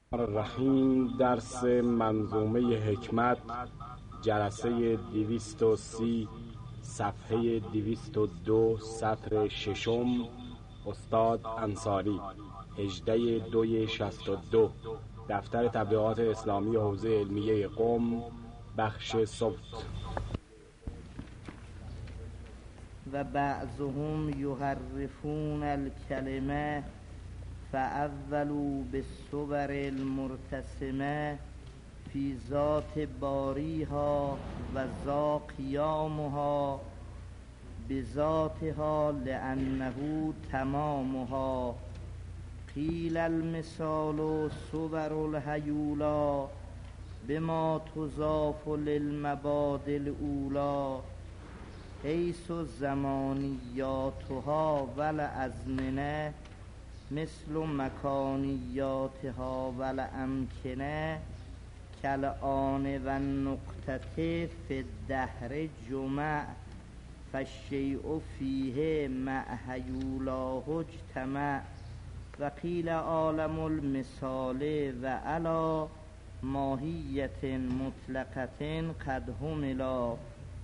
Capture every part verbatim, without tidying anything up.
الرحیم. درس منظومه حکمت، جلسه دویست و سی، صفحه دویست و دو، سطر ششم. استاد انصاری، هجده دوی شست و دو. دفتر تبلیغات اسلامی حوزه علمیه قم، بخش صوت. و بعضهم یحرفون الکلمه فاولوا بالصور المرتسمه فی ذات باریها و ذا قیامها بذاتها لانه تمامها. قیل المثال صور الهیولا بما تضاف للمبادئ الاولی حیث زمانیاتها والازمنه مثل مکانیاتها والامکنه کالآن و النقطة فی الدهر جمع فالشیء فیه مع هیولاه اجتمع. و قیل عالم المثال و علی ماهیت مطلقة قد حملا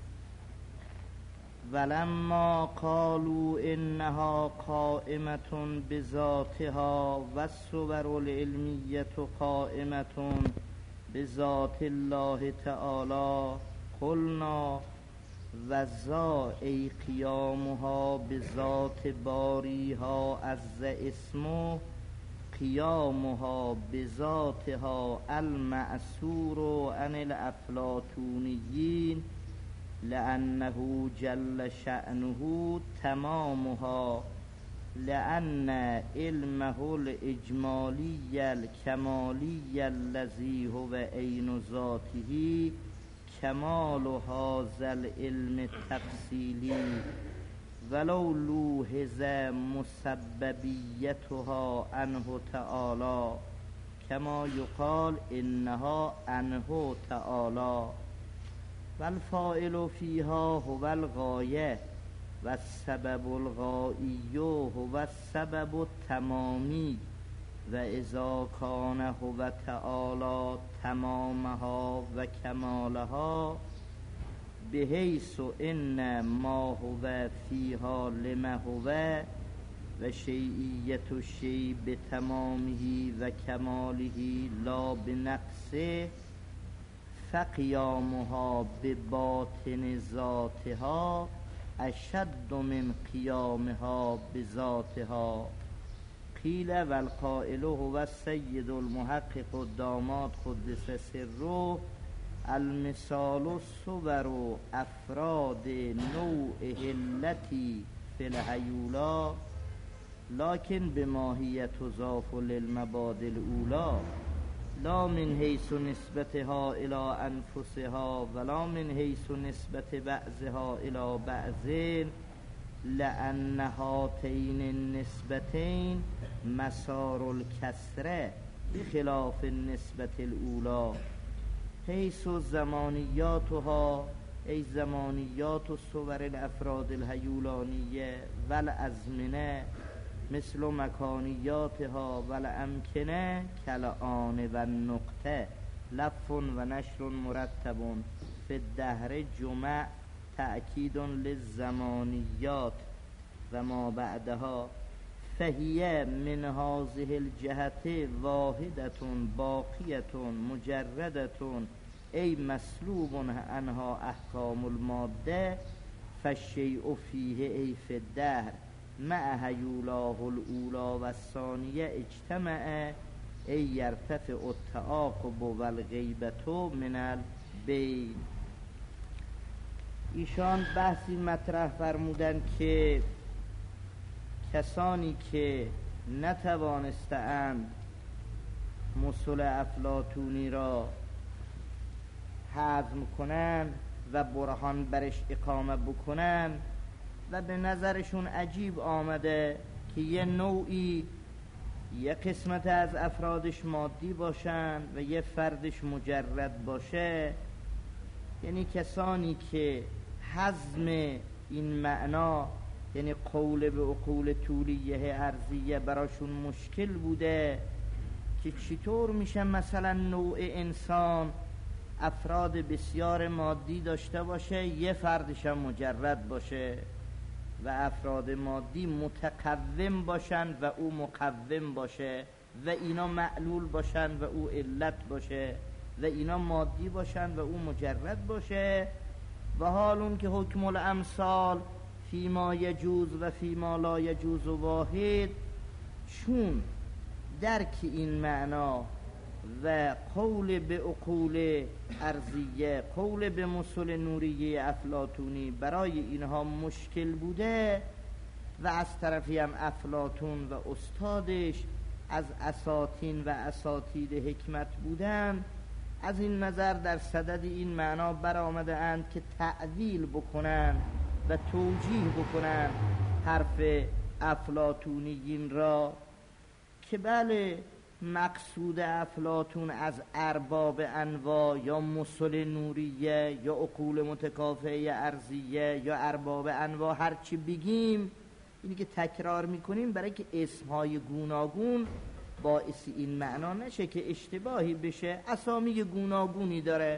ولما قالوا انها قائمة بذاتها والصور العلمیة قائمة بذات الله تعالی قلنا و ذا ای قیامها بذات باریها عز اسمه قیامها بذاتها المأثور عن الافلاطونیین لأنه جل شأنه تمامها لأن علمه الإجمالی الکمالی الذي هو عین ذاته کمال هذا العلم التفصیلی ولو لوحظ مسببیتها عنه تعالی کما یقال انها عنه تعالی. والفاعل فیها هو الغایه و السبب الغایی هو السبب التمامی و اذا کان هو تعالی تمامها و کمالها بحیث ان ما هو فیها لما هو و شیعیت الشیء بتمامه و کماله لا بنقصه فقیامها بباطن ذاتها اشد من قیامها بذاتها. قیل و القائل هو السید المحقق الداماد قدس سره المثال الصور افراد نوعه التي فی الهیولا لكن بماهیت تضاف للمبادئ الاولی لا من حیث نسبتها الى انفسها ولا من حیث نسبت بعضها الى بعض لأن هاتین النسبتین مسار الکسره بخلاف النسبت الاولی حیث زمانیاتها ای زمانیات الصور الافراد الهیولانیه والازمنه مثل مکانیاتها والامکنه کالآن و النقطه لف و نشر مرتب فی الدهر جمع تأکید للزمانیات و ما بعدها فهیه من هذه الجهت واحدة باقیة مجردة ای مسلوب عنها احکام الماده فالشیء فیه ای فی الدهر مع هیولاه الاولی و الثانیه اجتمع ای یرتفع التعاقب و الغیبت من البین. ایشان بحثی مطرح فرمودند که کسانی که نتوانستند مثل افلاطونی را هضم کنند و برهان برش اقامه بکنند و به نظرشون عجیب آمده که یه نوعی یه قسمت از افرادش مادی باشن و یه فردش مجرد باشه، یعنی کسانی که هضم این معنا یعنی قول به عقول طولیه ارضیه براشون مشکل بوده که چطور میشه مثلا نوع انسان افراد بسیار مادی داشته باشه، یه فردش هم مجرد باشه و افراد مادی متقوم باشن و او مقوم باشه و اینا معلول باشن و او علت باشه و اینا مادی باشن و او مجرد باشه. و حالون که حکم الامثال فیما یجوز و فیما لا یجوز واحد، چون درک این معنا و قول به عقول ارضیه، قول به مسل نوریه افلاطونی برای اینها مشکل بوده و از طرفی هم افلاطون و استادش از اساطین و اساتید حکمت بودن، از این نظر در صدد این معنا برآمده اند که تعویل بکنن و توجیه بکنن حرف افلاطونیین را که بله مقصود افلاطون از ارباب انواع یا مسل نوریه یا عقول متکافئه ارضیه یا ارباب انواع هر چی بگیم، اینی که تکرار میکنیم برای که اسمهای گوناگون باعث این معنا نشه که اشتباهی بشه. اسامی گوناگونی داره.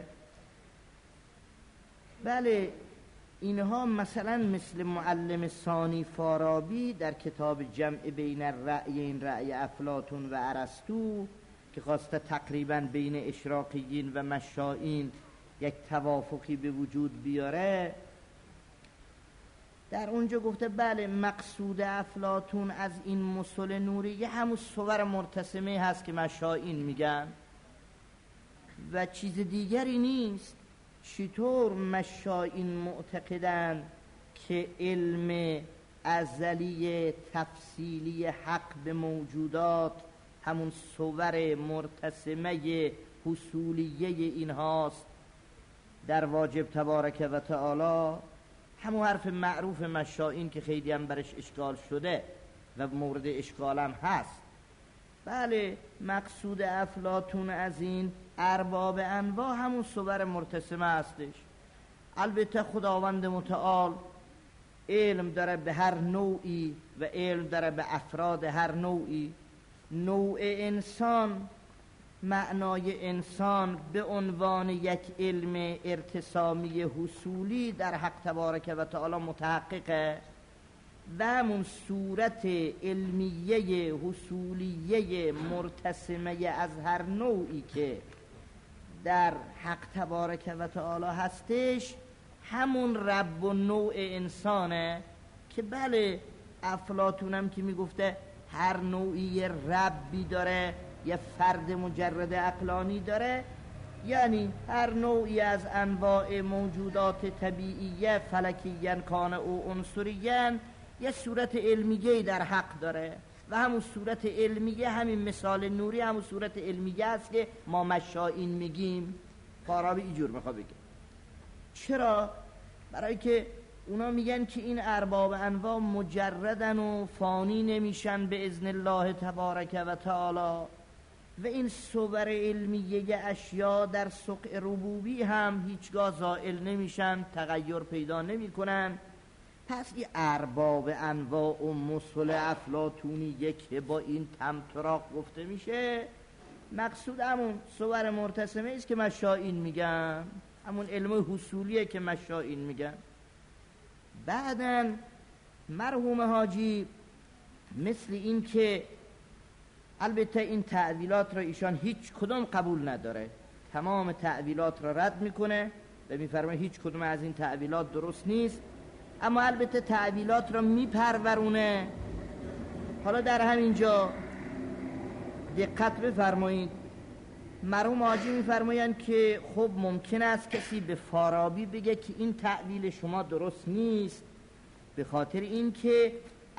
بله اینها مثلا مثل معلم ثانی فارابی در کتاب جمع بین الرأیین، رأی افلاطون و ارسطو، که خواسته تقریبا بین اشراقیین و مشائین یک توافقی به وجود بیاره، در اونجا گفته بله مقصود افلاطون از این مسل نوریه همون صور مرتسمه هست که مشائین میگن و چیز دیگری نیست. چطور مشائین معتقدن که علم ازلی تفصیلی حق به موجودات همون صور مرتسمه حصولیه اینهاست در واجب تبارک و تعالی، همون حرف معروف مشائین که خیلی هم برش اشکال شده و مورد اشکال هم هست. بله مقصود افلاطون از این ارباب انواع همون صور مرتسمه هستش. البته خداوند متعال علم داره به هر نوعی و علم داره به افراد هر نوعی. نوع انسان، معنای انسان به عنوان یک علم ارتسامی حصولی در حق تبارک و تعالی متحققه و همون صورت علمیه حصولیه مرتسمه از هر نوعی که در حق تبارک و تعالی هستش همون رب و نوع انسانه. که بله افلاطونم که میگفته هر نوعی ربی داره، یه فرد مجرد عقلانی داره، یعنی هر نوعی از انواع موجودات طبیعیه فلکیین کان او عنصریین یه صورت علمیه در حق داره و همون صورت علمیه، همین مثال نوری همون صورت علمیه است که ما مشائین میگیم. فارابی اینجور میخواد بگه. چرا؟ برای که اونا میگن که این ارباب انواع مجردن و فانی نمیشن به اذن الله تبارک و تعالی و این صور علمیه اشیا در سقع ربوبی هم هیچگاه زائل نمیشن، تغییر پیدا نمیکنن. پس این ارباب انواع و مسل افلاطونیه که با این تمطراق گفته میشه مقصود همون صور مرتسمه است که مشائین میگن، همون علم حصولیه که مشائین میگن. بعداً مرحوم حاجی مثل این که البته این تعویلات را ایشان هیچ کدوم قبول نداره، تمام تعویلات را رد میکنه و میفرمه هیچ کدوم از این تعویلات درست نیست، اما البته تعویلات را میپرورونه. حالا در همین جا دقت بفرمایید، مرحوم حاجی میفرمایند که خب ممکن است کسی به فارابی بگه که این تعویل شما درست نیست، به خاطر اینکه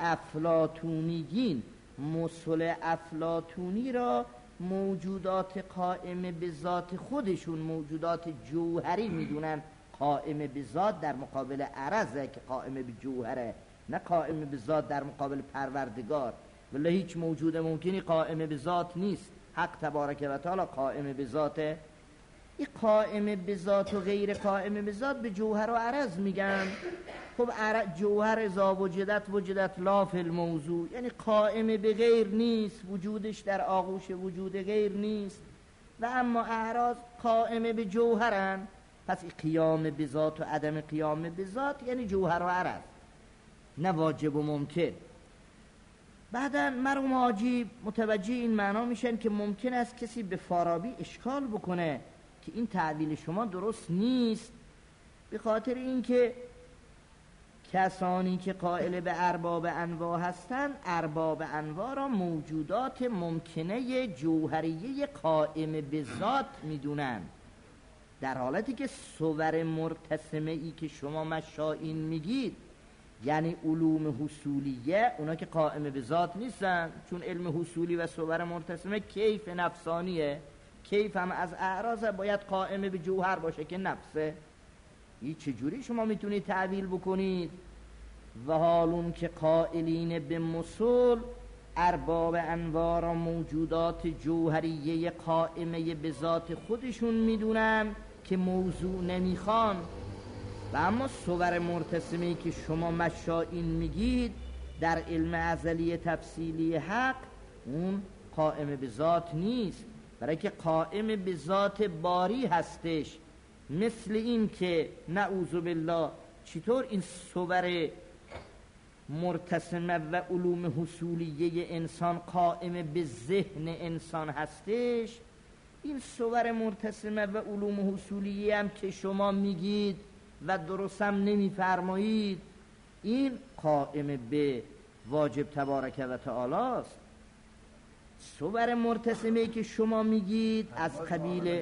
افلاطونیین مسل افلاطونی را موجودات قائم به ذات خودشون، موجودات جوهری میدونن، قائم به ذات در مقابل عرضه که قائم به جوهره، نه قائم به ذات در مقابل پروردگار. ولی هیچ موجود ممکنی قائم به ذات نیست، حق تبارک و تعالی قائم به ذاته. این قائم به ذات و غیر قائم به ذات به جوهر و عرض میگن. خب جوهر اذا وجدت وجدت لا فی الموضوع، یعنی قائم به غیر نیست، وجودش در آغوش وجود غیر نیست. و اما اعراض قائم به جوهرن، پس قیام به ذات و عدم قیام به ذات یعنی جوهر و عرض، نه واجب و ممکن. بعدا مرحوم حاجی متوجه این معنا میشن که ممکن است کسی به فارابی اشکال بکنه که این تعبیل شما درست نیست، به خاطر اینکه کسانی که قائل به ارباب انواع هستند، ارباب انواع را موجودات ممکنه جوهریه قائم به ذات میدونن، در حالتی که صور مرتسمه ای که شما مشائین میگید یعنی علوم حصولیه، اونا که قائم به ذات نیستن، چون علم حصولی و صور مرتسمه کیف نفسانیه، کیف هم از اعراض باید قائم به جوهر باشه که نفسه. این چجوری شما میتونید تعبیل بکنید؟ و حالون که قائلین به مسل ارباب انواع را موجودات جوهریه قائمه به ذات خودشون میدونن که موضوع نمیخوان، و اما صور مرتسمی که شما مشائین میگید در علم ازلی تفصیلی حق اون قائم به ذات نیست، برای که قائم به ذات باری هستش. مثل این که نعوذ بالله چطور این صور مرتسمه و علوم حصولیه انسان قائم به ذهن انسان هستش، این صور مرتسمه و علوم حصولیه هم که شما میگید و درست هم نمیفرمایید، این قائم به واجب تبارک و تعالی است. صور مرتسمه که شما میگید از قبیل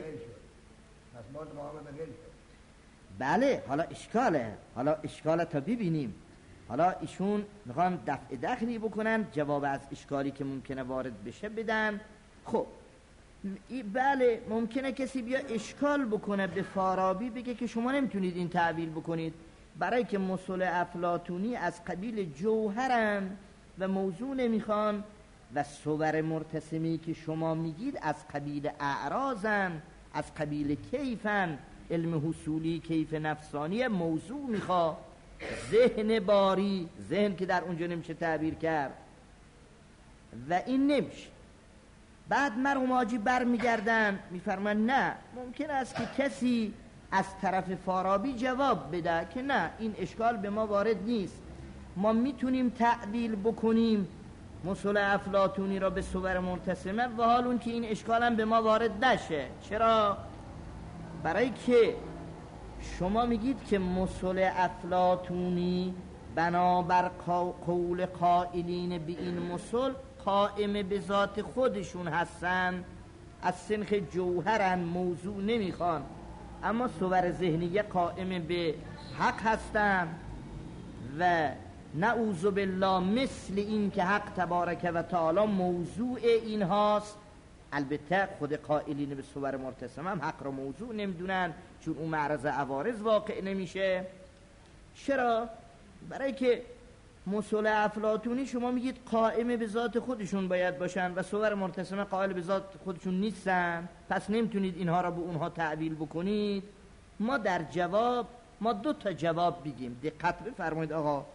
بله، حالا اشکاله، حالا اشکاله تا ببینیم. حالا ایشون میخوان دفع دخلی بکنن، جواب از اشکالی که ممکنه وارد بشه بدن. خب بله، ممکنه کسی بیا اشکال بکنه به فارابی، بگه که شما نمیتونید این تعبیر بکنید، برای که مسل افلاطونی از قبیل جوهرن و موضوع نمیخوان، و صور مرتسمی که شما میگید از قبیل اعراضن، از قبیل کیفن، علم حصولی کیف نفسانی موضوع میخوا، ذهن باری، ذهن که در اونجا نمیشه تعبیر کرد و این نمیشه. بعد مرحوم حاجی بر میگردن میفرمان نه، ممکن است که کسی از طرف فارابی جواب بده که نه، این اشکال به ما وارد نیست، ما میتونیم تعبیل بکنیم مسل افلاطونی را به صور مرتسمه، و حال اون که این اشکال هم به ما وارد نشه. چرا؟ برای که شما میگید که مسل افلاطونی بنابر قول قائلین به این مسل قائم به ذات خودشون هستن، از سنخ جوهرن، موضوع نمیخوان، اما صور ذهنیه قائم به حق هستن. و نعوذ بالله مثل این که حق تبارک و تعالی موضوع این هاست. البته خود قائلین به صور مرتسم هم حق را موضوع نمیدونن، چون اون معرض عوارض واقع نمیشه. چرا؟ برای که مسل افلاطونی شما میگید قائم به ذات خودشون باید باشن و صور مرتسمه قائل به ذات خودشون نیستن، پس نمیتونید اینها را به اونها تعبیل بکنید. ما در جواب ما دو تا جواب بگیم، دقت بفرمایید آقا.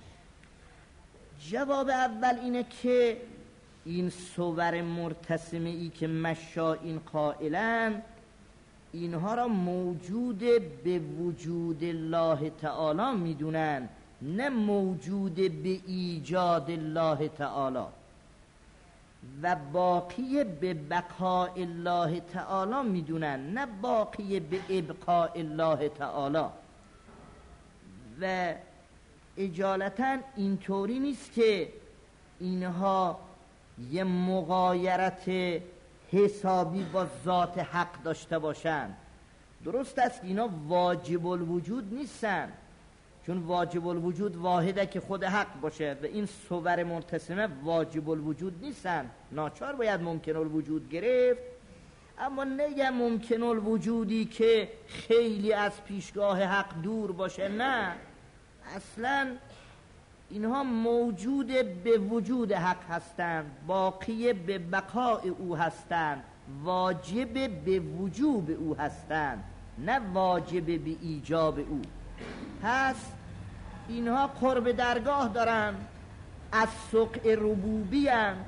جواب اول اینه که این صور مرتسمه ای که مشائین قائلن، اینها را موجود به وجود الله تعالی میدونن، نه موجود به ایجاد الله تعالی، و باقی به بقاء الله تعالی میدونن، نه باقی به ابقاء الله تعالی. و اجالتا اینطوری نیست که اینها یه مغایرت حسابی با ذات حق داشته باشن. درست است که اینا واجب الوجود نیستن، چون واجب الوجود واحده که خود حق باشه، و این صور مرتسمه واجب الوجود نیستن، ناچار باید ممکن الوجود گرفت. اما نگه ممکن الوجودی که خیلی از پیشگاه حق دور باشه، نه، اصلا اینها موجود به وجود حق هستند، باقی به بقاء او هستند، واجب به وجوب او هستند، نه واجب به ایجاب او. پس اینها قرب درگاه دارن، از سقع ربوبی هن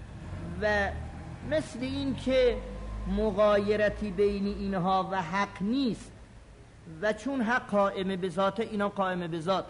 و مثل این که مغایرتی بین اینها و حق نیست و چون حق قائم به ذات، اینا قائم به ذات.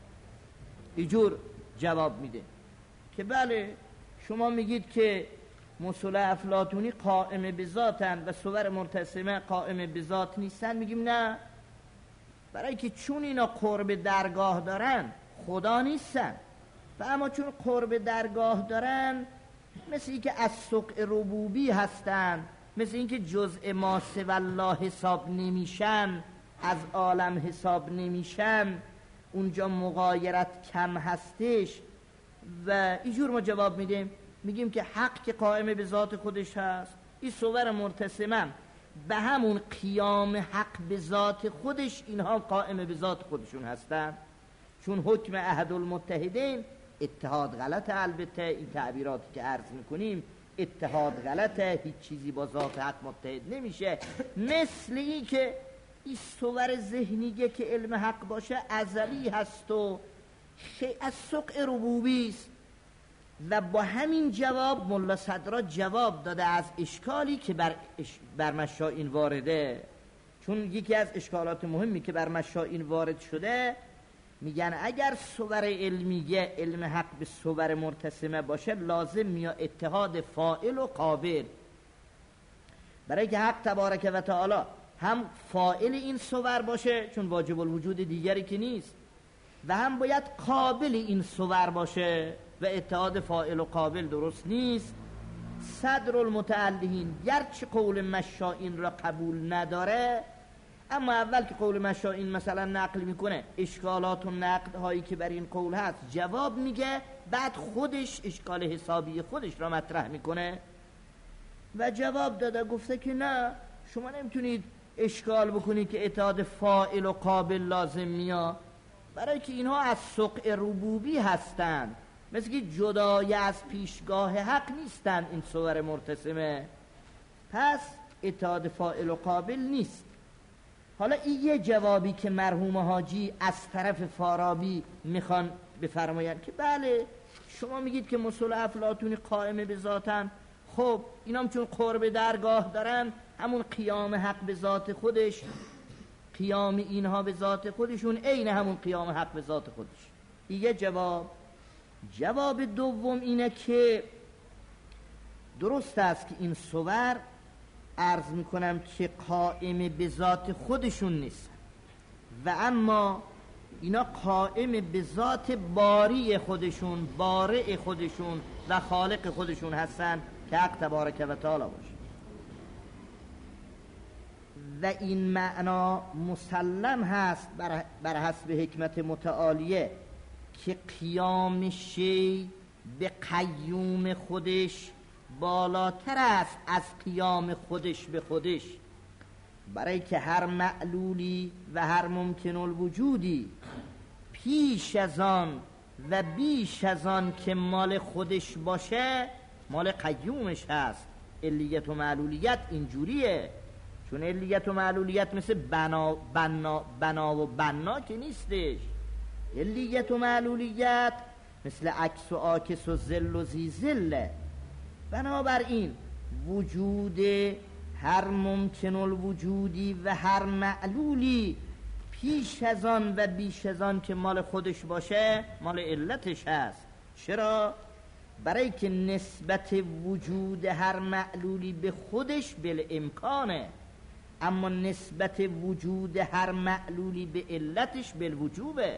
اینجور جواب میده که بله شما میگید که مصول افلاطونی قائم به ذاتن و صور مرتسمه قائم به ذات نیستن. میگیم نه، برای که چون اینا قرب درگاه دارن خدا نیستن و اما چون قرب درگاه دارن مثل این که از سقع ربوبی هستن، مثل این که جزء ما سوی الله حساب نمیشن، از عالم حساب نمیشن، اونجا مغایرت کم هستش و اینجور ما جواب میدیم. میگیم که حق که قائم به ذات خودش هست، این صور مرتسمه به همون قیام حق به ذات خودش اینها قائم به ذات خودشون هستن. چون حکم احد المتحدین اتحاد غلطه، البته این تعبیراتی که عرض میکنیم اتحاد غلطه، هیچ چیزی با ذات حق متحد نمیشه. مثل این که این صور ذهنیه که علم حق باشه ازلی هست و از سقع ربوبی است و با همین جواب ملا صدرا جواب داده از اشکالی که بر, بر مشائین وارده. چون یکی از اشکالات مهمی که بر مشائین وارد شده، میگن اگر صور علمیه علم حق به صور مرتسمه باشه لازم میاد اتحاد فاعل و قابل، برای که حق تبارک و تعالی هم فاعل این صور باشه چون واجب الوجود دیگری که نیست و هم باید قابل این صور باشه و اتحاد فاعل و قابل درست نیست. صدر المتعلهین گرچه قول مشائین را قبول نداره، اما اول که قول مشائین مثلا نقل میکنه اشکالات و نقد هایی که بر این قول هست جواب میگه، بعد خودش اشکال حسابی خودش را مطرح میکنه و جواب داده، گفته که نه شما نمیتونید اشکال بکنید که اتحاد فاعل و قابل لازم میاد، برای که اینها از سقع ربوبی هستند، مثل که جدای از پیشگاه حق نیستند این صور مرتسمه، پس اتحاد فاعل و قابل نیست. حالا این یه جوابی که مرحوم حاجی از طرف فارابی میخوان بفرمایند که بله شما میگید که مصول افلاطونی قائم به ذاتن، خب اینام چون قرب درگاه دارن همون قیام حق به ذات خودش، قیام اینها به ذات خودشون عین همون قیام حق به ذات خودش. این یه جواب. جواب دوم اینه که درست است که این صور عرض میکنم که قائم به ذات خودشون نیست و اما اینا قائم به ذات باری خودشون، بارئ خودشون و خالق خودشون هستن که حق تبارک و تعالی باشه و این معنا مسلم هست بر, بر حسب حکمت متعالیه که قیام شی به قیوم خودش بالاتر است از قیام خودش به خودش، برای که هر معلولی و هر ممکن الوجودی پیش از آن و بیش از آن که مال خودش باشه مال قیومش هست. علیت و معلولیت اینجوریه، چون علیت و معلولیت مثل بنا, بنا, بنا و بنا که نیستش. علیت و معلولیت مثل عکس و عاکس و ظل و زی ظله. بنابراین وجود هر ممکن الوجودی و هر معلولی پیش از آن و بیش از آن که مال خودش باشه مال علتش هست. چرا؟ برای که نسبت وجود هر معلولی به خودش بالامکانه، اما نسبت وجود هر معلولی به علتش بالوجوبه.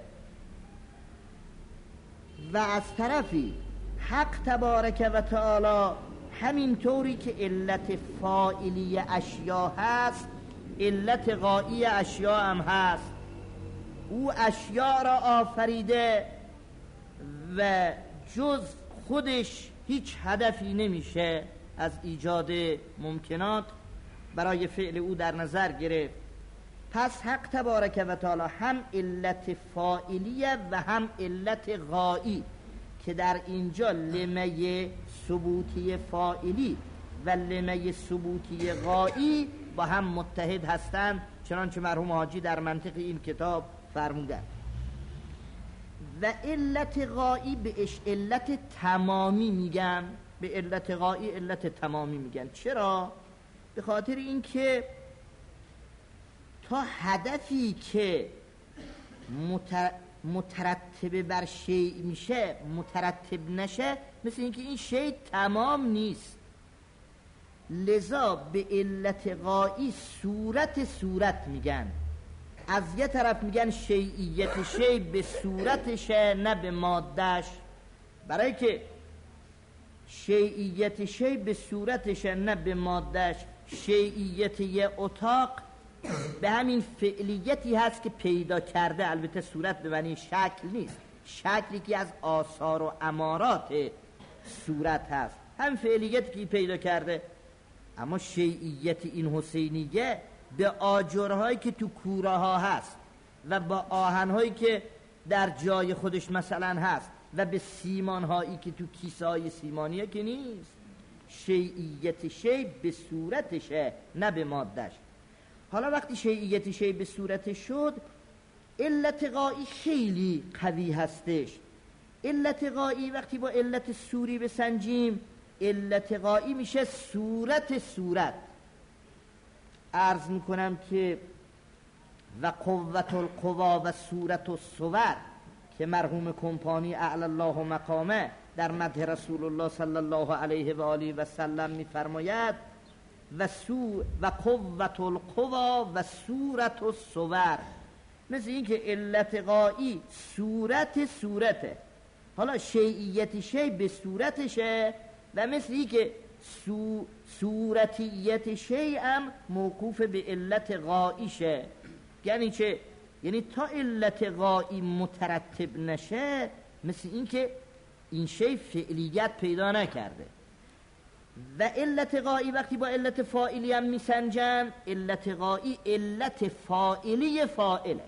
و از طرفی حق تبارک و تعالی همین طوری که علت فاعلی اشیا هست علت غایی اشیا هم هست. او اشیا را آفریده و جز خودش هیچ هدفی نمیشه از ایجاد ممکنات برای فعل او در نظر گرفت. پس حق تبارک و تعالی هم علت فاعلیه و هم علت غایی که در اینجا لمه ثبوتی فاعلی و لمه ثبوتی غایی با هم متحد هستند، چنانچه مرحوم حاجی در منطق این کتاب فرمودند. و علت غایی بهش علت تمامی میگن، به علت غایی علت تمامی میگن. چرا؟ به خاطر اینکه تا هدفی که مترتب بر شیء میشه مترتب نشه، مثل اینکه این شیء تمام نیست. لذا به علت غایی صورت صورت میگن. از یه طرف میگن شیعیت شیء به صورتشه نه به مادهش، برای که شیعیت شیء به صورتشه نه به مادهش. شیعیت یه اتاق به همین فعلیتی هست که پیدا کرده، البته صورت به معنی شکل نیست، شکلی که از آثار و امارات صورت هست، هم فعلیتی که پیدا کرده. اما شیعیت این حسینیه به آجرهایی که تو کوره ها هست و با آهنهایی که در جای خودش مثلا هست و به سیمان هایی که تو کیسه های سیمانیه که نیست. شیعیت شیء به صورتشه نه به مادهش. حالا وقتی شیعیت شیء به صورت شد، علت غایی خیلی قوی هستش. علت غایی وقتی با علت صوری بسنجیم، علت غایی میشه صورت صورت. عرض میکنم که و قوت القوا و صورت الصور که مرحوم کمپانی اعلی الله مقامه در مدح رسول الله صلی الله علیه و آله و سلم میفرماید و سو و قوت القوا و صورت الصور، مثل این که علت غایی صورت صورته. حالا شیعیت شیء به صورتشه و مثل این که سو صورتیت شیء هم موقوف به علت غاییشه. یعنی چه؟ یعنی تا علت غایی مترتب نشه، مثل این که این شیء فعلیت پیدا نکرده. و علت غایی وقتی با علت فاعلی هم میسنجن، علت غایی علت فاعلی فاعله.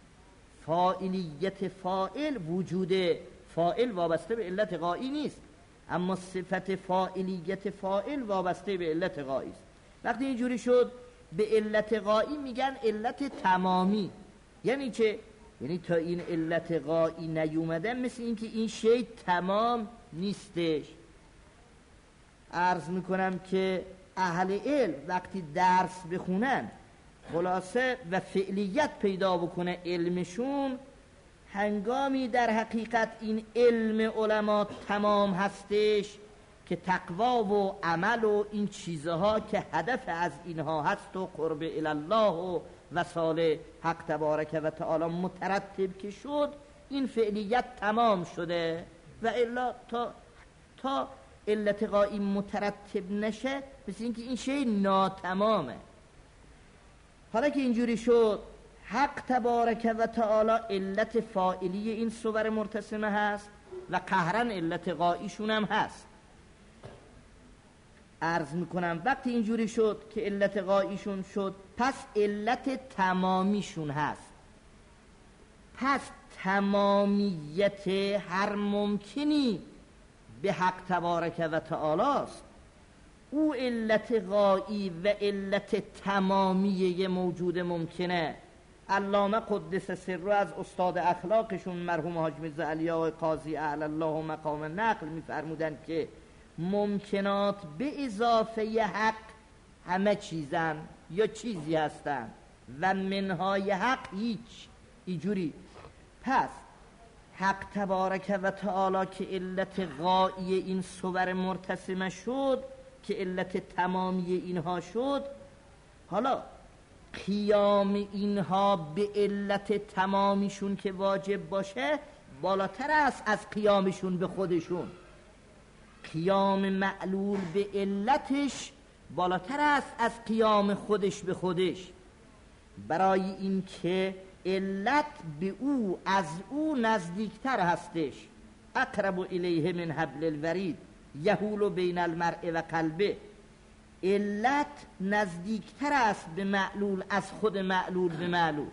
فاعلیت فاعل، وجود فاعل وابسته به علت غایی نیست، اما صفت فاعلیت فاعل وابسته به علت غایی است. وقتی اینجوری شد به علت غایی میگن علت تمامی. یعنی چه؟ یعنی تا این علت غایی نیومده، مثل اینکه این شیء تمام نیستش. عرض میکنم که اهل علم وقتی درس بخونن خلاصه و فعلیت پیدا بکنه علمشون، هنگامی در حقیقت این علم علما تمام هستش که تقوا و عمل و این چیزها که هدف از اینها هست و قرب الله و وصال حق تبارک و تعالی مترتب که شد، این فعلیت تمام شده. و الا تا تا علت غایی مترتب نشه، مثل اینکه این شیء ناتمامه. حالا که اینجوری شد، حق تبارک و تعالی علت فاعلی این صور مرتسمه هست و قهرن علت غاییشون هم هست. عرض میکنم وقتی اینجوری شد که علت غاییشون شد، پس علت تمامیشون هست. پس تمامیت هر ممکنی به حق تبارک و تعالی است. او علت غایی و علت تمامیه موجود ممکنه. علامه قدس سر از استاد اخلاقشون مرحوم حاج میرزا علی آقای قاضی اعلی الله مقام نقل میفرمودن که ممکنات به اضافه حق همه چیزن یا چیزی هستن و منهای حق هیچ. اینجوری پس حق تبارک و تعالی که علت غایی این صور مرتسمه شد، که علت تمامی اینها شد، حالا قیام اینها به علت تمامیشون که واجب باشه بالاتر است از قیامشون به خودشون. قیام معلول به علتش بالاتر است از قیام خودش به خودش، برای این که علت به او از او نزدیکتر هستش. اقرب الیه من حبل الورید یحول بین المرء و قلبه. علت نزدیکتر است به معلول از خود معلول به معلول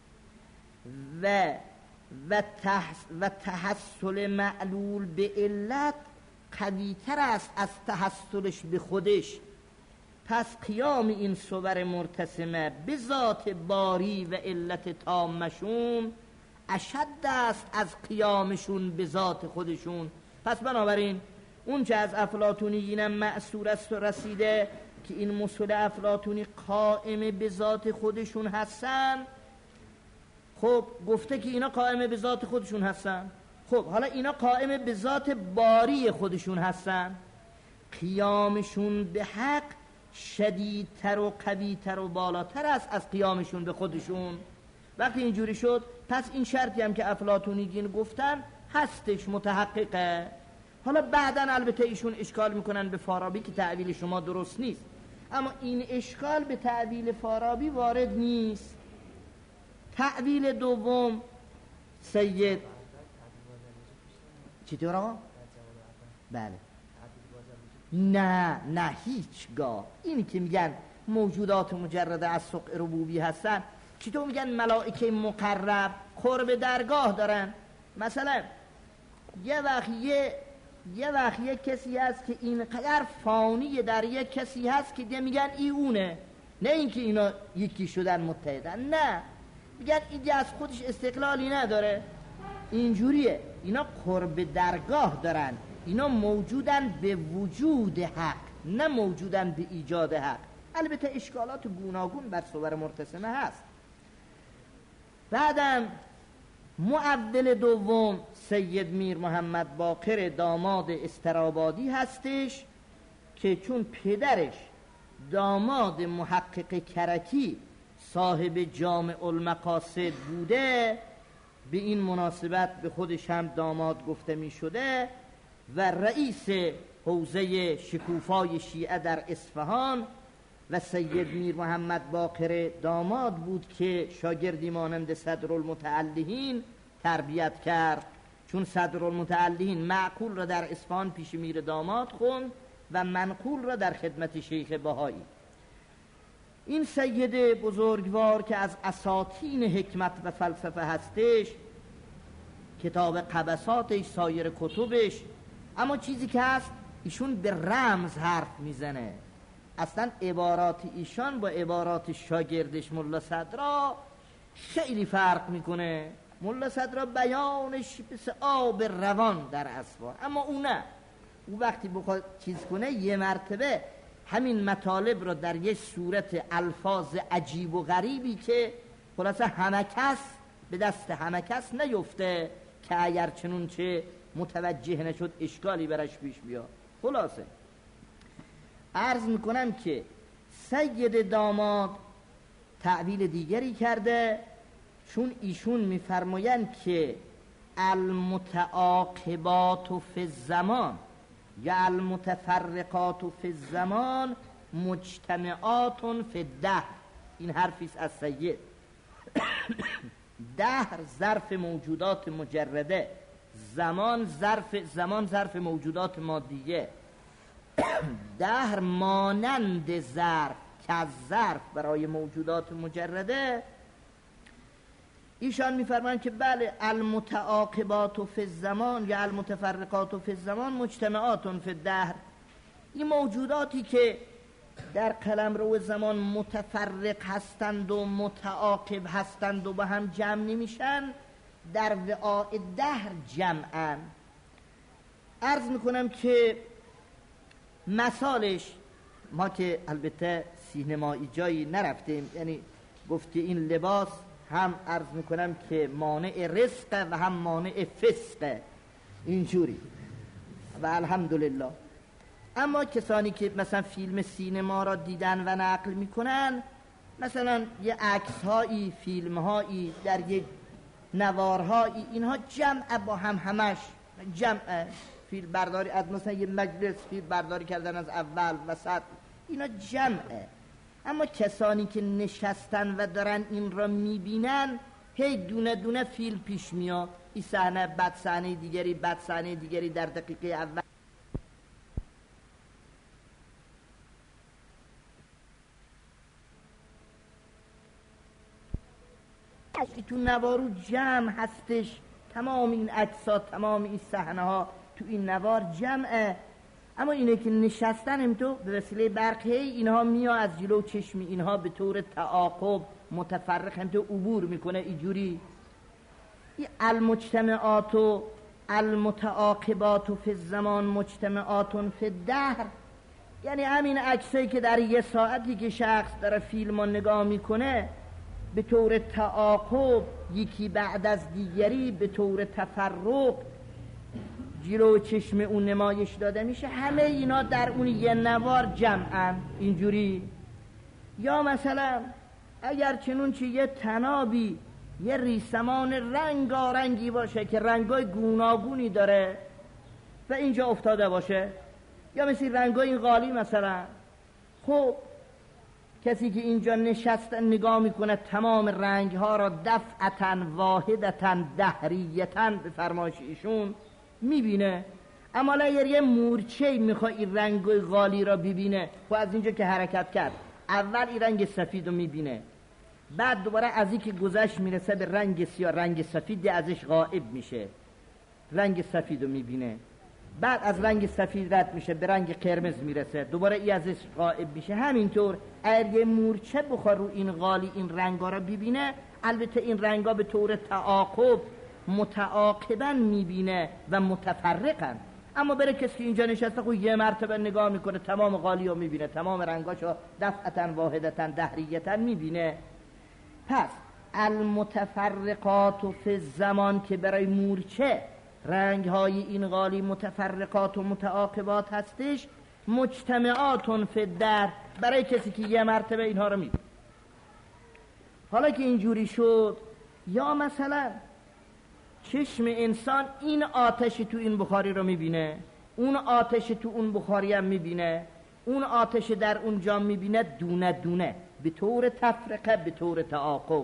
و و, تحس و تحصل معلول به علت قویتر است از تحصلش به خودش. پس قیام این صور مرتسمه به ذات باری و علت تامشون اشد است از قیامشون به ذات خودشون. پس بنابراین اون چه از افلاطونیین مأثور است و رسیده که این مسئله افلاطونی قائم به ذات خودشون هستن، خب گفته که اینا قائم به ذات خودشون هستن. خب حالا اینا قائم به ذات باری خودشون هستن، قیامشون به حق شدیدتر و قویتر و بالاتر است از قیامشون به خودشون. وقتی اینجوری شد پس این شرطی هم که افلاطونیین گفتن هستش، متحققه. حالا بعدن البته ایشون اشکال میکنن به فارابی که تعبیل شما درست نیست، اما این اشکال به تعبیل فارابی وارد نیست. تعبیل دوم سید چطور آقا؟ بله نه نه هیچگاه. اینی که میگن موجودات مجرده از سقع ربوبی هستن، چطور میگن ملائکه مقرب قرب درگاه دارن؟ مثلا یه وقت یه یه وقت یه کسی هست که اینقدر فانی در یک کسی هست که دیگه میگن ای اونه، نه اینکه اینا یکی شدن متحدن، نه میگن این از خودش استقلالی نداره. اینجوریه، اینا قرب درگاه دارن، اینا موجودن به وجود حق، نه موجودن به ایجاد حق. البته اشکالات گوناگون بر صور مرتسمه هست. بعدم معول دوم سید میر محمد باقر داماد استرابادی هستش که چون پدرش داماد محقق کرکی صاحب جامع المقاصد بوده، به این مناسبت به خودش هم داماد گفته می شده و رئیس حوزه شکوفای شیعه در اصفهان و سید میر محمد باقر داماد بود که شاگردی مانند صدرالمتعلهین تربیت کرد، چون صدرالمتعلهین معقول را در اصفهان پیش میر داماد خوند و منقول را در خدمت شیخ بهایی. این سید بزرگوار که از اساطین حکمت و فلسفه هستش، کتاب قبساتش، سایر کتبش، اما چیزی که هست ایشون به رمز حرف میزنه. اصلا عبارات ایشان با عبارات شاگردش ملا صدرا خیلی فرق میکنه. ملا صدرا بیانش مثل آب روان در اسوار، اما او نه، او وقتی بخواد چیز کنه یه مرتبه همین مطالب را در یک صورت الفاظ عجیب و غریبی که خلاصه همه کس به دست همه کس نیفته که اگر چنون چه متوجه نشد اشکالی برش پیش بیاد. خلاصه عرض میکنم که سید داماد تعبیل دیگری کرده، چون ایشون میفرمایند که المتعاقبات فی الزمان یا المتفرقات فی الزمان مجتمعات فی الدهر. این حرفیست از سید. دهر ظرف موجودات مجرده، زمان ظرف زمان ظرف موجودات مادیه. دهر مانند ظرف که از ظرف برای موجودات مجرده. ایشان میفرمایند که بله، المتعاقبات فی الزمان یا المتفرقات فی الزمان مجتمعات فی الدهر. این موجوداتی که در قلمرو زمان متفرق هستند و متعاقب هستند و با هم جمع نمیشن، در وعاء دهر جمعن. عرض میکنم که مثالش، ما که البته سینمایی جایی نرفتیم، یعنی گفت که این لباس هم عرض میکنم که مانع رزق و هم مانع فسق، اینجوری و الحمدلله. اما کسانی که مثلا فیلم سینما را دیدن و نقل میکنن، مثلا یه عکس هایی، فیلم هایی، در یه نوارهایی، اینها جمع با هم، همش جمع فیلم برداری از مثلا یه مجلس فیلم برداری کردن از اول وسط، اینا جمعه. اما کسانی که نشستن و دارن این را میبینن، هی دونه دونه فیلم پیش میاد، این صحنه بعد صحنه دیگری بعد صحنه دیگری در دقیقه اول. تو نوارو جمع هستش، تمام این اجزا، تمام این صحنه ها تو این نوار جمعه. اما اینه که نشستن هم تو به وسیله برق هی اینها میاد از جلو چشمی اینها به طور تعاقب متفرق هم تو عبور میکنه اینجوری. المجتمعات و المتعاقبات فی الزمان مجتمعات فی الدهر، یعنی همین عکسایی که در یه ساعتی که شخص داره فیلم رو نگاه میکنه به طور تعاقب یکی بعد از دیگری به طور تفرق جلو چشم اون نمایش داده میشه، همه اینا در اون یه نوار جمعن اینجوری. یا مثلا اگر چنونچه یه تنابی یه ریسمان رنگارنگی باشه که رنگای گوناگونی داره و اینجا افتاده باشه، یا مثل رنگای این قالی مثلا، خب کسی که اینجا نشسته نگاه میکنه تمام رنگ ها را دفعتاً واحدتاً دهریتاً به فرمایش ایشون میبینه. اما اگر یه مورچه میخواد این رنگای قالی را ببینه، خب از اینجا که حرکت کرد اول این رنگ سفید رو میبینه، بعد دوباره از این که گذشت میرسه به رنگ سیاه، رنگ سفید ازش غائب میشه، رنگ سفید رو میبینه، بعد از رنگ سفید رد میشه به رنگ قرمز میرسه، دوباره ای ازش غائب میشه. همینطور اگر یه مورچه بخواد رو این قالی این رنگا رو ببینه، البته این رنگا به طور تعاقب متعاقبا میبینه و متفرقن، اما برای کسی که اینجا نشسته خود یه مرتبه نگاه میکنه تمام قالی رو میبینه، تمام رنگاشو دفعتاً واحدتاً دهریتاً میبینه. پس المتفرقات فی الزمان که برای مورچه رنگ های این قالی متفرقات و متعاقبات هستش، مجتمعات فی الدهر برای کسی که یه مرتبه اینها رو میبینه. حالا که اینجوری شد، یا مثلا چشم انسان این آتش تو این بخاری رو میبینه، اون آتش تو اون بخاری هم میبینه، اون آتش در اون جام میبینه، دونه دونه به طور تفرقه به طور تعاقب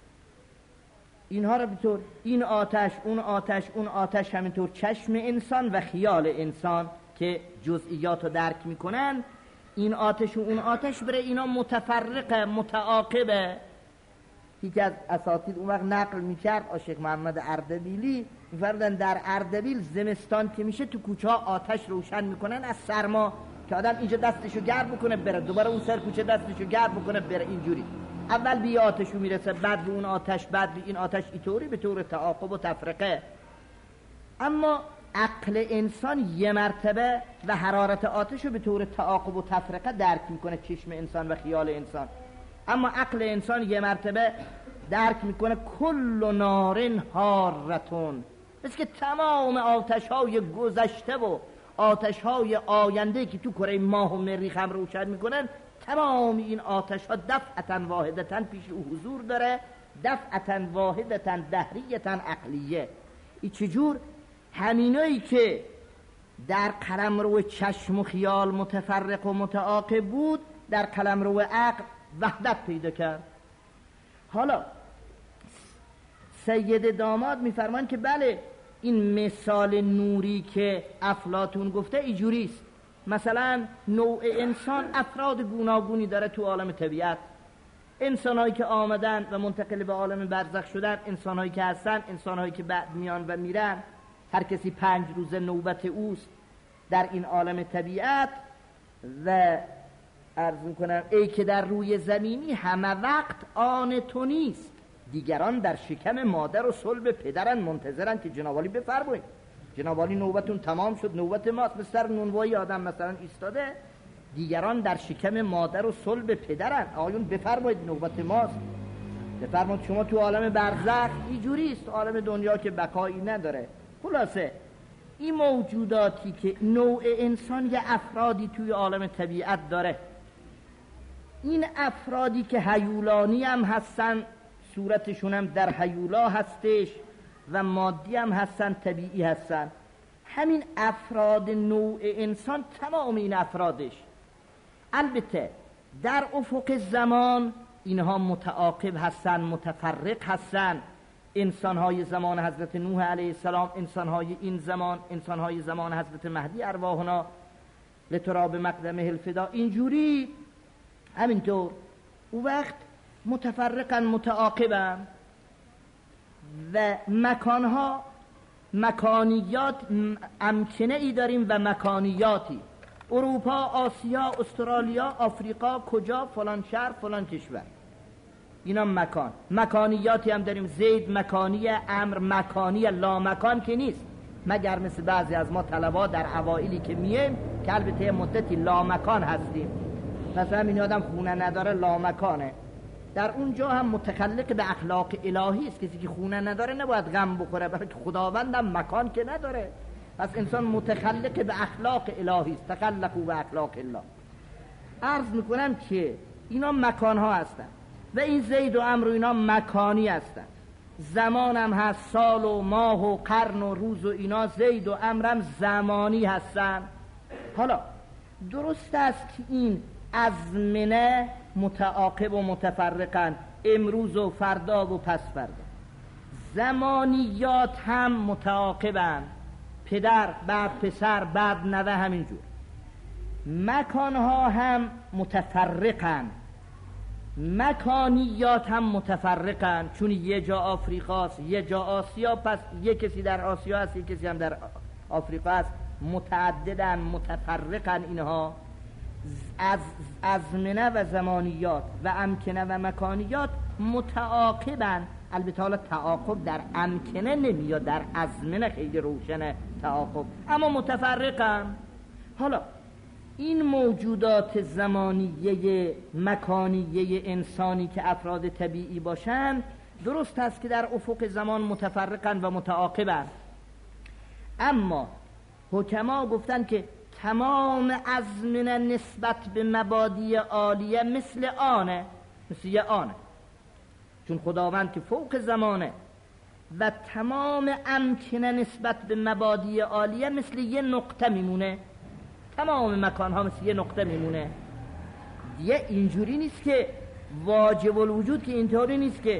اینها رو به طور این آتش اون آتش اون آتش همینطور چشم انسان و خیال انسان که جزئیات رو درک میکنن، این آتش و اون آتش برای اینا متفرقه متعاقبه. یکی از اساتید اون وقت نقل میکرد عاشق محمد اردبیلی، میفرمودن در اردبیل زمستان که میشه تو کوچه ها آتش روشن میکنن از سرما که آدم اینجا دستشو گرم بکنه بره، دوباره اون سر کوچه دستشو گرم بکنه بره، اینجوری اول به آتشو میرسه، بعد به اون آتش، بعد به این آتش، اینطوری به طور تعاقب و تفرقه. اما عقل انسان یه مرتبه و حرارت آتشو به طور تعاقب و تفرقه درک میکنه، چشم انسان و خیال انسان. اما عقل انسان یه مرتبه درک میکنه کل نارن حارتون، مثل که تمام آتش های گذشته و آتش های آینده که تو کره ماه و مریخ هم روشن میکنن، تمام این آتش ها دفعتاً واحدتاً پیش او حضور داره، دفعتاً واحدتاً دهریتاً عقلیه. این چجور؟ همینایی که در قلمرو چشم و خیال متفرق و متعاقب بود، در قلمرو عقل وحدت پیدا کرد. حالا سید داماد میفرمان که بله این مثال نوری که افلاطون گفته اینجوریست. مثلا نوع انسان افراد گوناگونی داره تو عالم طبیعت، انسانهایی که آمدن و منتقل به عالم برزخ شدن، انسانهایی که هستن، انسانهایی که بعد میان و میرن، هر کسی پنج روز نوبت اوست در این عالم طبیعت. و عرض میکنم ای که در روی زمینی همه وقت آن تو نیست، دیگران در شکم مادر و صلب پدرن منتظرن که جنابالی بفرمایید، جنابالی نوبتون تمام شد، نوبت ماست. به سر نونوایی آدم مثلا ایستاده، دیگران در شکم مادر و صلب پدرن، آیون بفرمایید نوبت ماست، بفرمایید. شما تو عالم برزخ اینجوریست، عالم دنیا که بقایی نداره. خلاصه این موجوداتی که نوع انسان یه افرادی توی عالم طبیعت داره، این افرادی که هیولانی هم هستن، صورتشون هم در هیولا هستش و مادی هم هستن، طبیعی هستن، همین افراد نوع انسان تمام این افرادش، البته در افق زمان اینها متعاقب هستن، متفرق هستن. انسانهای زمان حضرت نوح علیه السلام، انسانهای این زمان، انسانهای زمان حضرت مهدی ارواحنا لتراب مقدمه الفدا، اینجوری همینطور. او وقت متفرقا متعاقبا و مکانها مکانیات امکنه ای داریم و مکانیاتی، اروپا، آسیا، استرالیا، آفریقا، کجا، فلان شهر، فلان کشور. اینا مکان. مکانیاتی هم داریم، زید مکانی، امر مکانی، لا مکان که نیست، مگر مثل بعضی از ما طلبا در اوائلی که مییم که البته مدتی لا مکان هستیم، مثلا این آدم خونه نداره لا مکانه، در اونجا هم متخلق به اخلاق الهی است. کسی که خونه نداره نباید غم بخوره، برای که خداوند هم مکان که نداره، پس انسان متخلق به اخلاق الهی است. تخلقوا به اخلاق الله. عرض میکنم که اینا مکان ها هستن و این زید و امر و اینا مکانی هستن. زمان هم هست، سال و ماه و قرن و روز و اینا زید و امرم زمانی هستن. حالا درست است که این ازمنه متعاقب و متفرقن، امروز و فردا و پس فردا. زمانیات هم متعاقبن، پدر بعد پسر بعد نوه همینجور. مکانها هم متفرقن، مکانیات هم متفرقن، چون یه جا آفریقاست یه جا آسیا، پس یه کسی در آسیا هست یه کسی هم در آفریقا هست. متعددن متفرقن اینها. از ازمنه و زمانیات و امکنه و مکانیات متعاقبن. البته حالا تعاقب در امکنه نمیاد، در ازمنه خیلی روشنه تعاقب، اما متفرقن. حالا این موجودات زمانیه مکانیه انسانی که افراد طبیعی باشند، درست است که در افق زمان متفرقن و متعاقبن، اما حکما گفتن که تمام ازمنه نسبت به مبادی عالیه مثل آنه، مثل یه آنه، چون خداوند که فوق زمانه، و تمام امکنه نسبت به مبادی عالیه مثل یه نقطه میمونه. تمام مکان ها مثل یه نقطه میمونه. یه اینجوری نیست که واجب الوجود، که اینطوری نیست که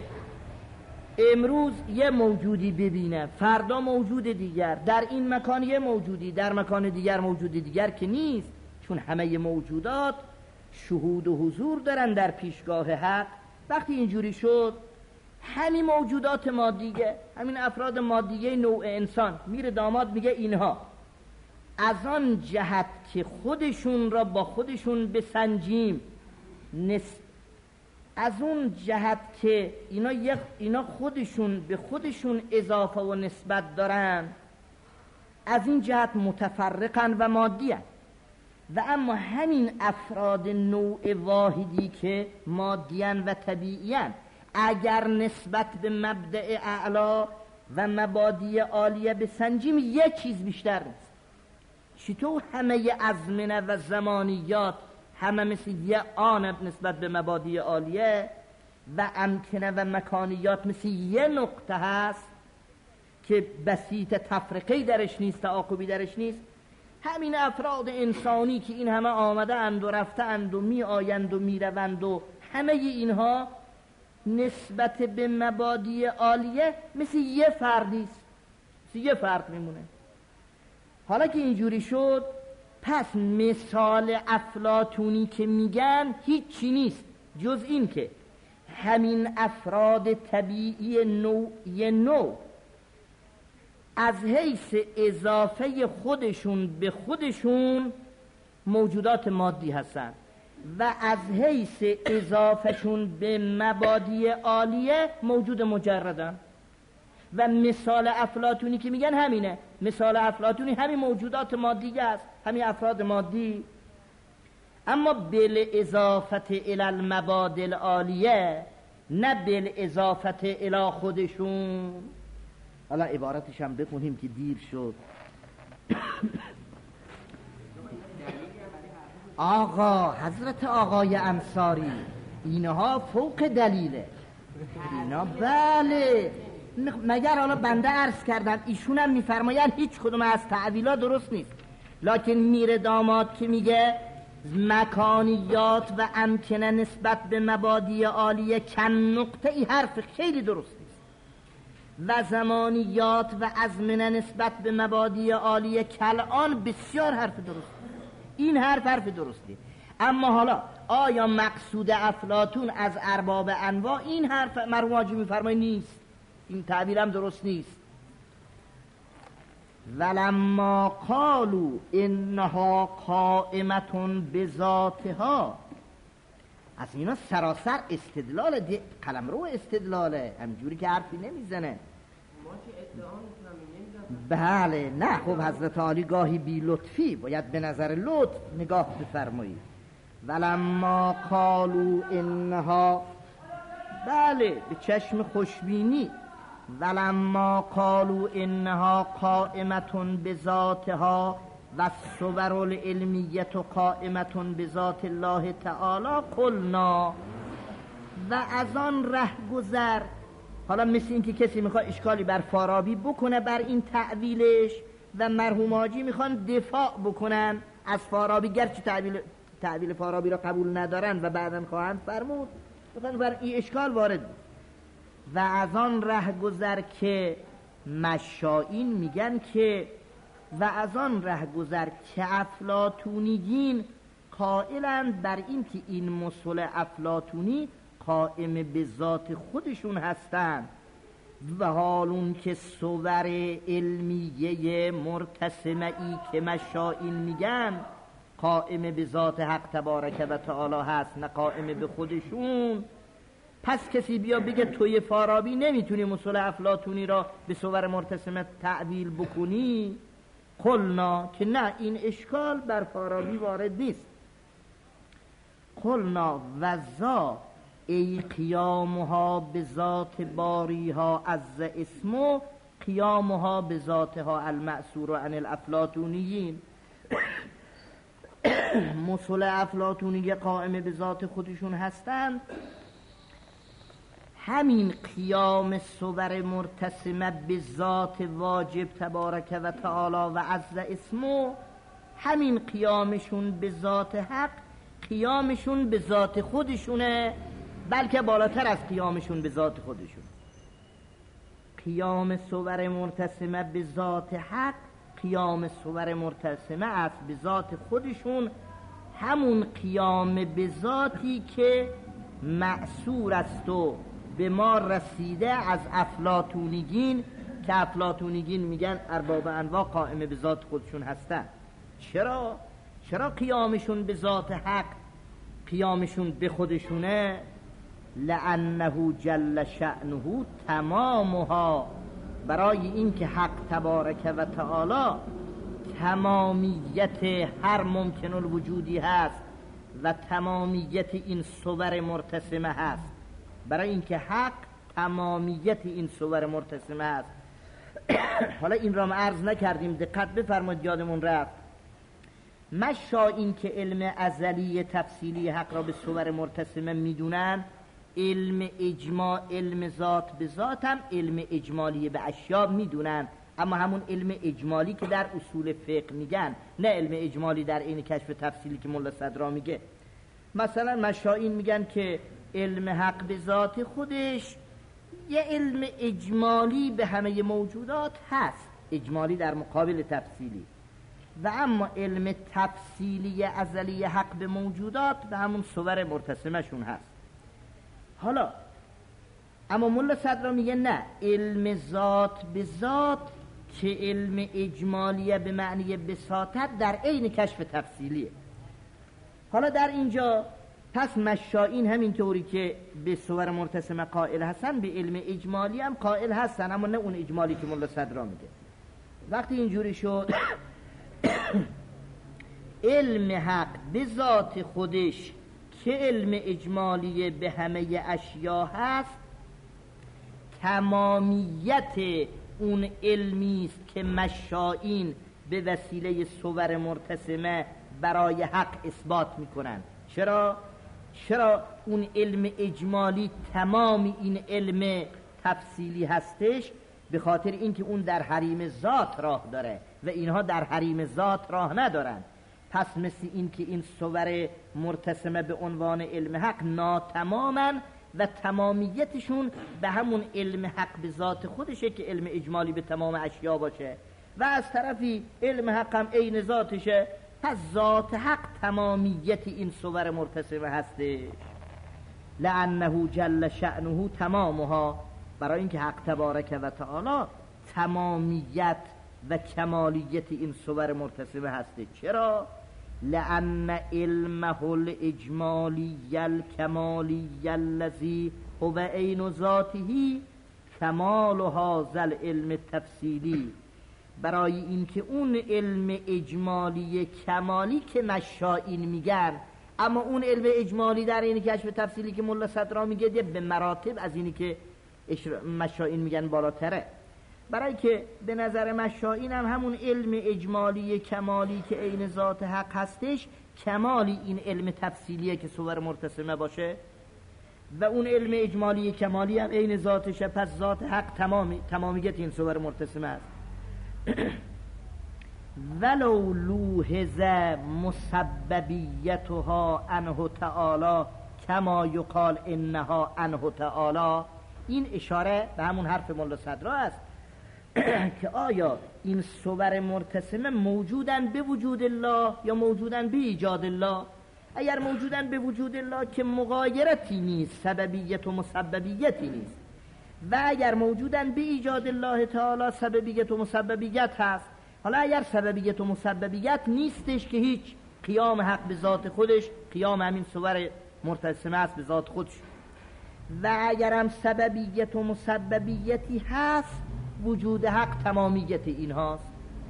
امروز یه موجودی ببینه فردا موجود دیگر، در این مکان یه موجودی در مکان دیگر موجود دیگر، که نیست، چون همه موجودات شهود و حضور دارن در پیشگاه حق. وقتی اینجوری شد همین موجودات مادیه، همین افراد مادیه نوع انسان، میره داماد میگه اینها از آن جهت که خودشون را با خودشون بسنجیم، نس... از اون جهت که اینا, یک... اینا خودشون به خودشون اضافه و نسبت دارن، از این جهت متفرقن و مادیه. و اما همین افراد نوع واحدی که مادیان و طبیعیان، اگر نسبت به مبدأ اعلا و مبادی عالیه بسنجیم یک چیز بیشتر نیست. چطور همه ازمنه و زمانیات همه مثل یه آن نسبت به مبادی عالیه و امکنه و مکانیات مثل یه نقطه هست که بسیط تفرقی درش نیست، تعاقبی درش نیست. همین افراد انسانی که این همه آمده اند و رفته اند و می آیند و می روند و همه اینها نسبت به مبادی عالیه مثل یه فردیست، مثل یه فرد میمونه. حالا که اینجوری شد، پس مثال افلاطونی که میگن هیچی نیست جز این که همین افراد طبیعی نوعی نوع از حیث اضافه خودشون به خودشون موجودات مادی هستن و از حیث اضافهشون به مبادی عالیه موجود مجردن. و مثال افلاطونی که میگن همینه. مثال افلاطونی همین موجودات مادی است، همین افراد مادی، اما بل اضافت الی المبادی العالیه، نه بل اضافت الی خودشون. حالا عبارتش هم بخونیم که دیر شد. آقا حضرت آقای انصاری اینها فوق دلیله. اینا بله، مگر حالا بنده عرض کردم ایشون هم میفرماین هیچ کدوم از تعویلا درست نیست، لکن میر داماد که میگه مکانیات و امکنه نسبت به مبادی عالیه کن نقطه، ای حرف خیلی درست نیست، و زمانیات و ازمنه نسبت به مبادی عالیه کلان بسیار حرف درست. این حرف حرف درستی. اما حالا آیا مقصود افلاطون از ارباب انواع این حرف مرواجی میفرمای نیست؟ این تعبیر هم درست نیست. ولما قالوا انها قائمة بذاتها از اینا سراسر استدلال قلمرو استدلاله، همجوری که حرفی نمیزنه. بله نه خب حضرت عالی گاهی بی لطفی باید به نظر لطف نگاه بفرمایید. ولما قالوا انها، بله به چشم خوشبینی، ولما قالوا انها قائمة بذاتها و الصور العلمیة قائمة بذات الله تعالی قلنا، و از آن ره گذر. حالا مثل این که کسی میخواد اشکالی بر فارابی بکنه بر این تعویلش و مرحوم حاجی میخوان دفاع بکنن از فارابی، گرچه تعویل تعویل فارابی را قبول ندارن و بعداً خواهند فرمود، میخوان بر این اشکال وارد بود. و از آن ره گذر که مشائین میگن که و از آن ره گذر که افلاطونیین قائلند بر این که این مصول افلاطونی قائم به ذات خودشون هستند، و حالون که صور علمیه مرتسمه ای که مشائین میگن قائم به ذات حق تبارک و تعالی هست نه قائم به خودشون. پس کسی بیا بگه توی فارابی نمیتونی مصول افلاطونی را به صور مرتسمه تعویل بکنی، قلنا که نه این اشکال بر فارابی وارد نیست. قلنا و ذا ای قیامها به ذات باریها عز اسمو قیامها به ذاتها المأثور عن الافلاطونیین. مصول افلاطونی قائم به ذات خودشون هستند، همین قیام صور مرتسمه به ذات واجب تبارک و تعالی و عز اسمو، همین قیامشون به ذات حق قیامشون به ذات خودشونه، بلکه بالاتر از قیامشون به ذات خودشون. قیام صور مرتسمه به ذات حق قیام صور مرتسمه است به ذات خودشون، همون قیام به ذاتی که مأثور است و به ما رسیده از افلاطونیین، که افلاطونیین میگن ارباب انواع قائم به ذات خودشون هستن. چرا؟ چرا قیامشون به ذات حق قیامشون به خودشونه؟ لأنه جل شأنه تمامها، برای این که حق تبارک و تعالی تمامیت هر ممکن الوجودی هست و تمامیت این صور مرتسمه هست، برای این که حق تمامیت این صور مرتسمه هست. حالا این را ما عرض نکردیم، دقت بفرمایید یادمون رفت. مشا این که علم ازلی تفصیلی حق را به صور مرتسمه میدونن، علم اجماع علم ذات به ذات هم علم اجمالی به اشیا میدونن، اما همون علم اجمالی که در اصول فقه میگن، نه علم اجمالی در این کشف تفصیلی که ملا صدرا میگه. مثلا مشائین میگن که علم حق به ذات خودش یه علم اجمالی به همه موجودات هست، اجمالی در مقابل تفصیلی، و اما علم تفصیلی ازلی حق به موجودات به همون صور مرتسمه شون هست. حالا اما ملا صدرا میگه نه، علم ذات به ذات که علم اجمالیه به معنی بساطت در عین کشف تفصیلیه. حالا در اینجا پس مشائین همینطوری که به صور مرتسمه قائل هستن به علم اجمالی هم قائل هستن، اما نه اون اجمالی که ملا صدرا میگه. وقتی اینجوری شد علم حق به ذات خودش که علم اجمالی به همه اشیا هست، تمامیت اون علمی است که مشائین به وسیله صور مرتسمه برای حق اثبات میکنن. چرا؟ چرا اون علم اجمالی تمام این علم تفصیلی هستش؟ به خاطر اینکه اون در حریم ذات راه داره و اینها در حریم ذات راه ندارن. پس مثل این که این صور مرتسمه به عنوان علم حق ناتمامن و تمامیتشون به همون علم حق به ذات خودشه که علم اجمالی به تمام اشیا باشه، و از طرفی علم حق هم عین ذاتشه، پس ذات حق تمامیت این صور مرتسمه هستش. لأنه جل شأنه تمامها، برای اینکه حق تبارک و تعالی تمامیت و کمالیت این صور مرتسمه هسته. چرا؟ لأن علمه الاجمالی الکمالی الذی هو عین ذاته کمال هذا العلم التفصیلی، برای اینکه اون علم اجمالی کمالی که مشائین میگن، اما اون علم اجمالی در این کشف تفصیلی که ملا صدرا میگه به مراتب از اینی که مشائین میگن بالاتره، برای که به نظر مشائین هم همون علم اجمالی کمالی که عین ذات حق هستش کمالی این علم تفصیلیه که صور مرتسمه باشه، و اون علم اجمالی کمالی هم عین ذاتشه، پس ذات حق تمامی تمامیت این صور مرتسمه است. ولو لوحظ مسببیتها عنه تعالی کما یقال انها عنه تعالی، این اشاره به همون حرف ملا صدرا است که آیا این صور مرتسمه موجودن به وجود الله یا موجودن به ایجاد الله؟ اگر موجودن به وجود الله که مغایرتی نیست، سببیت و مسببیتی نیست، و اگر موجودن به ایجاد الله تعالی سببیت و مسببیت هست. حالا اگر سببیت و مسببیت نیستش که هیچ، قیام حق به ذات خودش، قیام همین صور مرتسمه است به ذات خودش، و اگر هم سببیت و مسببیتی هست وجود حق تمامیت این هاست.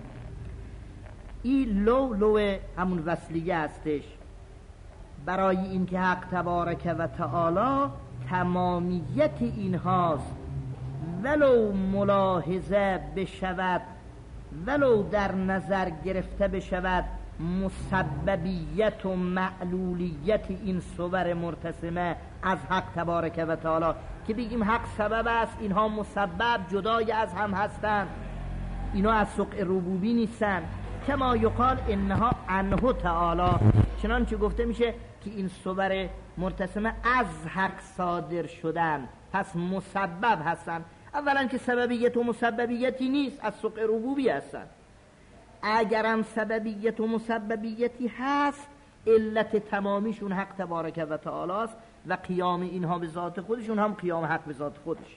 این لو لو همون وصلیه هستش، برای اینکه حق تبارک و تعالی تمامیت این هاست، ولو ملاحظه بشود، ولو در نظر گرفته بشود مسببیت و معلولیت این صور مرتسمه از حق تبارک و تعالی، که بگیم حق سبب است، اینها مسبب جدای از هم هستند، اینا از سقع ربوبی نیستن، کما یقال انها عنه تعالی، چنانچه گفته میشه که این صور مرتسمه از حق صادر شدن، پس مسبب هستن. اولا که سببیت و مسببیتی نیست، از سقع ربوبی هستن. اگرم سببیت و مسببیتی هست، علت تمامیشون حق تبارک و تعالی است، و قیام اینها به ذات خودشون هم قیام حق به ذات خودش.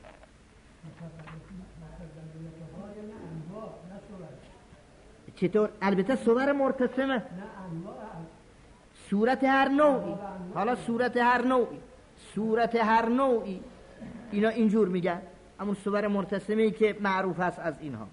چطور؟ البته صور مرتسمه صورت هر نوعی، حالا صورت هر نوعی صورت هر نوعی اینا اینجور میگن، همون صور مرتسمه‌ای که معروف است از اینها.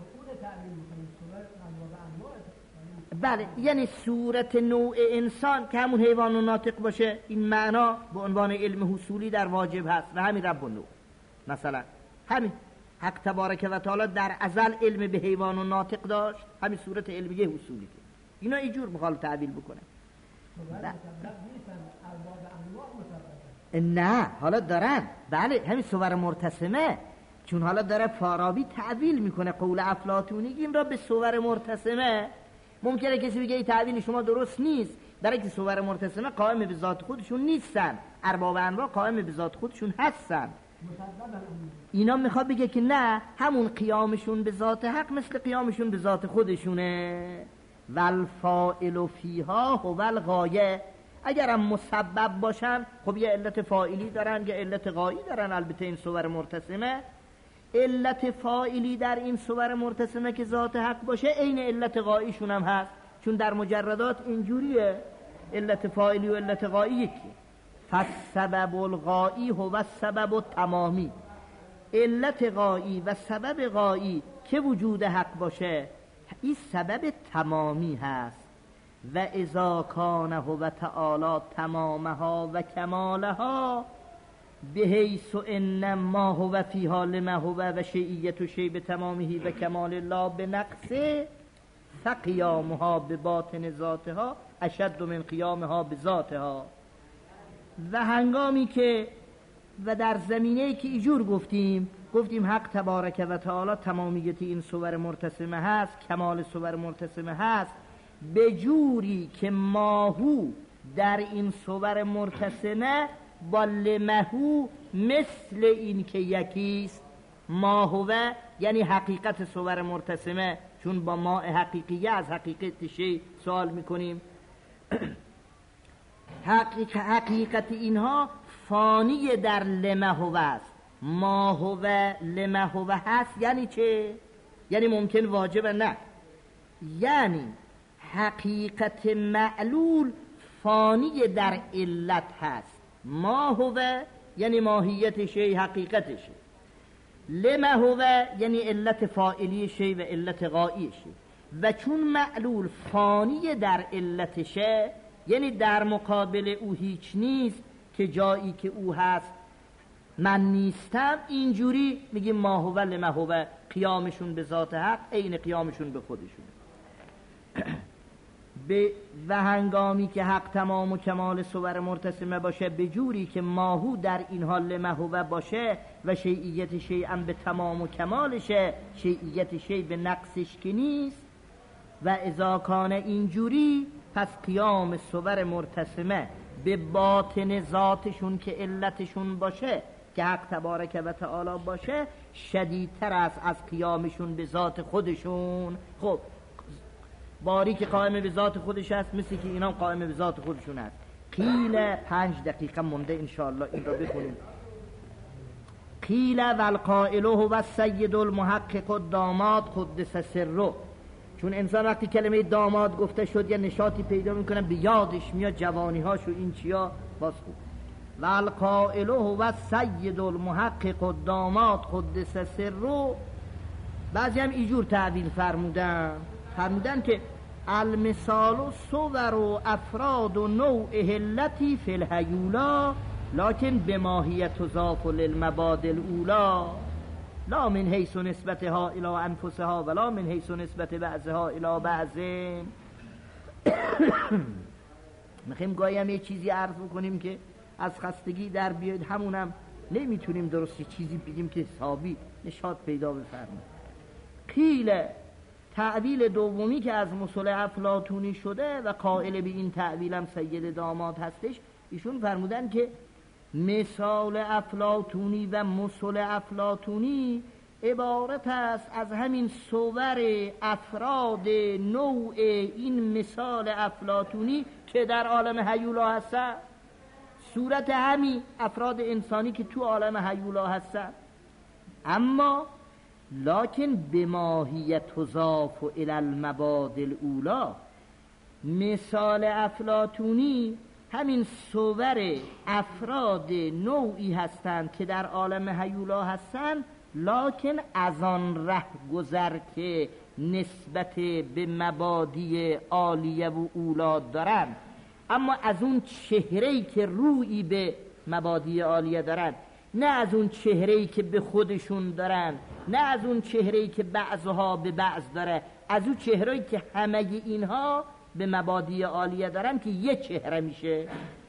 بله، یعنی صورت نوع انسان که همون حیوان و ناطق باشه، این معنا به عنوان علم حصولی در واجب هست، و همین رب النوع مثلا همین حق تبارک و تعالی در ازل علم به حیوان و ناطق داشت، همین صورت علمیه حصولی که اینا اینجور میخواد تعبیل بکنه. نه حالا دارن، بله همین صور مرتسمه، چون حالا داره فارابی تعبیل میکنه قول افلاطونی این را به صور مرتسمه. ممکنه کسی بگه این تعبیل شما درست نیست، برای که صور مرتسمه قائم به ذات خودشون نیستن، ارباب انواع قائم به ذات خودشون هستن. اینا میخواد بگه که نه، همون قیامشون به ذات حق مثل قیامشون به ذات خودشونه. والفاعل فیها هو الغایه، اگرم مسبب باشن خب یه علت فاعلی دارن یه علت غایی دارن. البته این صور مرتسمه علت فاعلی در این صور مرتسمه که ذات حق باشه عین علت غاییشون هم هست، چون در مجردات اینجوریه، علت فاعلی و علت غایی یکی. فالسبب الغایی هو السبب التمامی، علت غایی و سبب غایی که وجود حق باشه این سبب تمامی هست. و اذا کان هو تعالی تمامها و کمالها بحیث ان ما هو فی حال ما هو و شیعیت و شی به تمامه و کمال الله به نقصه، فقیامها به باطن ذاتها اشد من قیامها به ذاتها. و هنگامی که و در زمینه‌ای که ایجور گفتیم گفتیم حق تبارک و تعالی تمامیت این صور مرتسمه هست، کمال صور مرتسمه هست، به جوری که ماهو در این صور مرتسمه با لمهو مثل این که یکیست. ماهوه یعنی حقیقت صور مرتسمه، چون با ماء حقیقیه از حقیقت شی سوال میکنیم. حقیق حقیقت اینها فانی در لمهوه است. ماهوه لمهوه هست یعنی چه؟ یعنی ممکن واجبه؟ نه، یعنی حقیقت معلول فانی در علت هست. ما هو یعنی ماهیت شی، حقیقت شی. لما هو یعنی علت فاعلی شی و علت غایی شی. و چون معلول فانی در علت شی، یعنی در مقابل او هیچ نیست، که جایی که او هست من نیستم، اینجوری میگیم ما هو لما هو. قیامشون به ذات حق عین قیامشون به خودشون. به و هنگامی که حق تمام و کمال صور مرتسمه باشه، به جوری که ماهو در این حال لما هو باشه و شیعیت شیء هم به تمام و کمالشه، شیعیت شیء به نقصش که نیست. و اذا کان اینجوری، پس قیام صور مرتسمه به باطن ذاتشون که علتشون باشه، که حق تبارک و تعالی باشه، شدیدتر است از قیامشون به ذات خودشون. خب باری که قائم به ذات خودش است، مثل که اینا قائم به ذات خودشون است. قیل، پنج دقیقه مونده انشاءالله این را بخونیم. قیل والقائل هو السید المحقق الداماد قدس سره. چون انسان وقتی کلمه داماد گفته شد، یه نشاطی پیدا میکنه، به یادش میاد جوانی هاشو، این چیا باز خوب. والقائل هو السید المحقق الداماد قدس سره. بعضی هم اینجور تعبیر فرمودن فرمودن که المثال و صور و افراد و نوع هلتی فی الهیولا لکن به ماهیت تضاف للمباد الاولا لا من حیث نسبتها الى انفسها ولا من حیث نسبت بعضها الى بعض. میخوایم گاهی هم یه چیزی عرض بکنیم که از خستگی در بیاد، همونم نمیتونیم درست چیزی بگیم که حسابی نشاط پیدا بفرمه. قیل، تعبیل دومی که از مثل افلاطونی شده و قائل به این تعبیل هم سید داماد هستش، ایشون فرمودن که مثال افلاطونی و مثل افلاطونی عبارت است از همین صور افراد نوع این مثال افلاطونی که در عالم هیولا هستن، صورت همین افراد انسانی که تو عالم هیولا هستن، اما لکن به ماهیت تضاف الی المباد الاولا. مثال افلاطونی همین صور افراد نوعی هستند که در عالم هیولا هستند، لکن از آن ره گذر که نسبت به مبادی عالیه و اولا دارند، اما از اون چهره‌ای که رویی به مبادی عالیه دارند، نه از اون چهره‌ای که به خودشون دارن، نه از اون چهره‌ای که بعضها به بعض داره، از اون چهره‌ای که همه اینها به مبادی عالیه دارن که یه چهره میشه.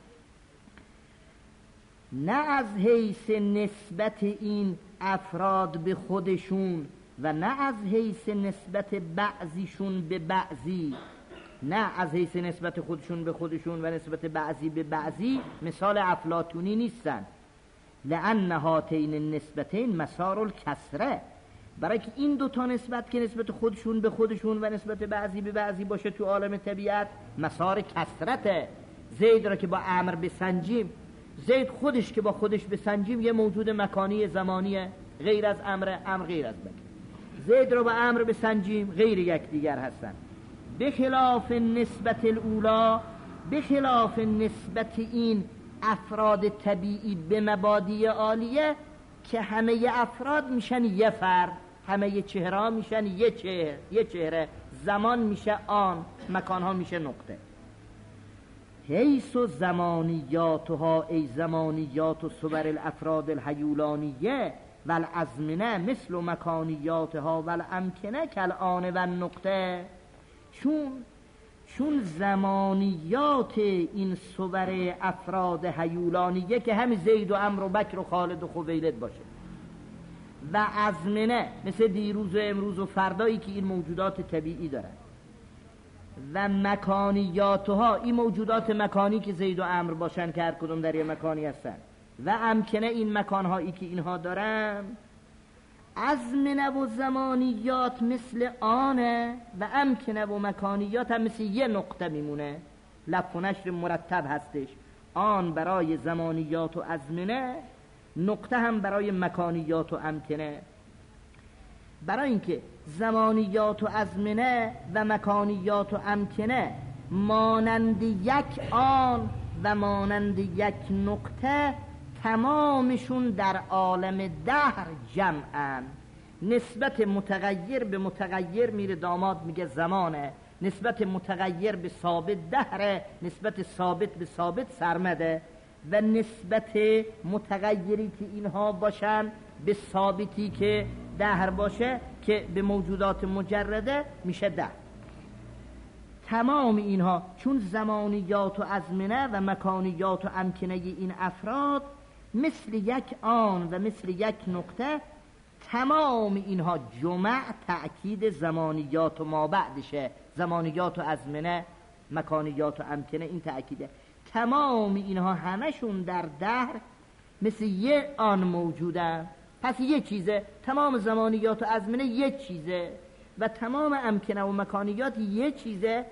نه از حیث نسبت این افراد به خودشون و نه از حیث نسبت بعضیشون به بعضی، نه از حیث نسبت خودشون به خودشون و نسبت بعضی به بعضی مثال افلاطونی نیستن. لأن هاتین النسبتین مسار الکسره، برای که این دو تا نسبت که نسبت خودشون به خودشون و نسبت بعضی به بعضی باشه تو عالم طبیعت مسار کسرته. زید را که با امر بسنجیم، زید خودش که با خودش بسنجیم یه موجود مکانی زمانیه، غیر از امر، امر غیر از مکان. زید را با امر بسنجیم غیر یک دیگر هستن. بخلاف نسبت الاولا، بخلاف نسبت این افراد طبیعی به مبادی عالیه که همه افراد میشن یه فرد، همه چهره میشن یه چهره، یه چهره، زمان میشه آن، مکان ها میشه نقطه. حیث و زمانیاتها ای زمانیات و صور الافراد الهیولانیه و الازمنه مثل مکانیاتها و الامکنه کالآن و النقطه. چون چون زمانیات این صور افراد هیولانیه که هم زید و عمرو و بکر و خالد و خویلد باشه، و ازمنه مثل دیروز و امروز و فردایی که این موجودات طبیعی دارن، و مکانیاتها این موجودات مکانی که زید و عمرو باشن که هر کدوم در یه مکانی هستن، و امکنه این مکانهایی که اینها دارن. ازمنه و زمانیات مثل آنه و امکنه و مکانیات هم مثل یه نقطه میمونه، لف و نشر مرتب هستش. آن برای زمانیات و ازمنه، نقطه هم برای مکانیات و امکنه. برای اینکه زمانیات و ازمنه و مکانیات و امکنه مانند یک آن و مانند یک نقطه تمامشون در عالم دهر جمعن. نسبت متغیر به متغیر میره داماد میگه زمانه، نسبت متغیر به ثابت دهره، نسبت ثابت به ثابت سرمده، و نسبت متغیری که اینها باشن به ثابتی که دهر باشه که به موجودات مجرده میشه دهر. تمام اینها چون زمانیات و ازمنه و مکانیات و امکنه این افراد مثل یک آن و مثل یک نقطه، تمام اینها جمع تأکید زمانیات و ما بعدشه. زمانیات و ازمنه، مکانیات و امکنه، این تأکیده. تمام اینها همشون در دهر مثل یه آن موجودن. پس یه چیزه، تمام زمانیات و ازمنه یه چیزه و تمام امکنه و مکانیات یه چیزه.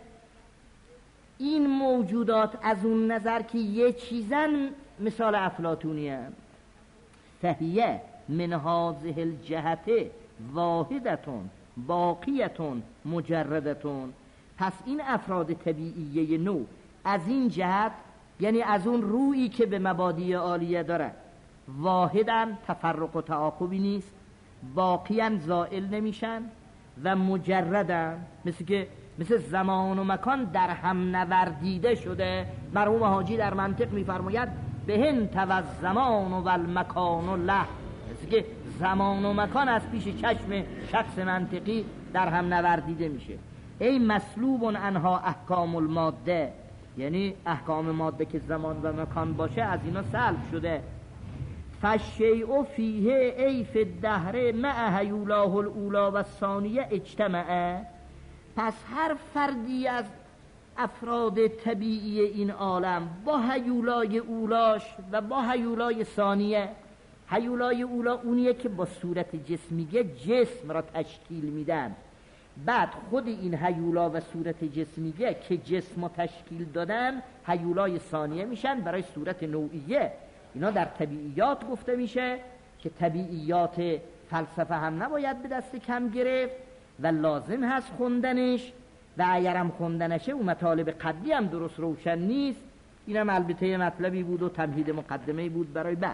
این موجودات از اون نظر که یه چیزن مثال افلاطونی هم فهیه من هذه الجهت واحدتون باقیتون مجردتون. پس این افراد طبیعیه نو از این جهت، یعنی از اون رویی که به مبادی عالیه داره، واحدن، تفرق و تعاقبی نیست، باقیاً زائل نمیشن و مجردن، مثل که مثل زمان و مکان در هم نوردیده شده. مرحوم حاجی در منطق میفرماید بهن تو زمان و المکان و له، مثل که زمان و مکان از پیش چشم شخص منطقی در هم نوردیده میشه. ای مسلوب انها احکام الماده، یعنی احکام ماده که زمان و مکان باشه از اینا سلب شده. فالشیء فیه ای فی الدهر مع هیولاه الاولا و الثانیه اجتمعه. پس هر فردی از افراد طبیعی این عالم با هیولای اولاش و با هیولای ثانیه، هیولای اولا اونیه که با صورت جسمیه جسم را تشکیل میدن، بعد خود این هیولا و صورت جسمیه که جسم را تشکیل دادن هیولای ثانیه میشن برای صورت نوعیه. اینا در طبیعیات گفته میشه که طبیعیات فلسفه هم نباید به دست کم گرفت و لازم هست خوندنش، و اگرم خوندنشه و مطالب قدی هم درست روشن نیست. اینم البته مطلبی بود و تمهید مقدمه بود برای بعد.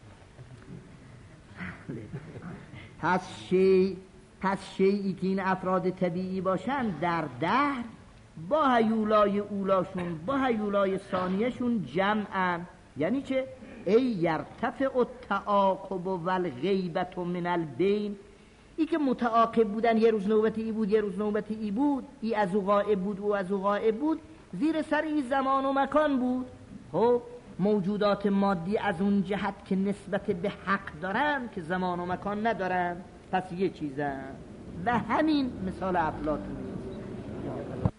پس شی پس شیئی که این افراد طبیعی باشن در دهر با هیولای اولاشون با هیولای ثانیهشون جمعن. یعنی چه؟ ای یرتفع التعاقب و الغیبت من البین. ای که متعاقب بودن، یه روز نوبتی ای بود یه روز نوبتی ای بود، ای از او غائب بود او از او غائب بود، زیر سر ای زمان و مکان بود. خب موجودات مادی از اون جهت که نسبت به حق دارن که زمان و مکان ندارن، پس یه چیزن. و همین مثال افلاطونی.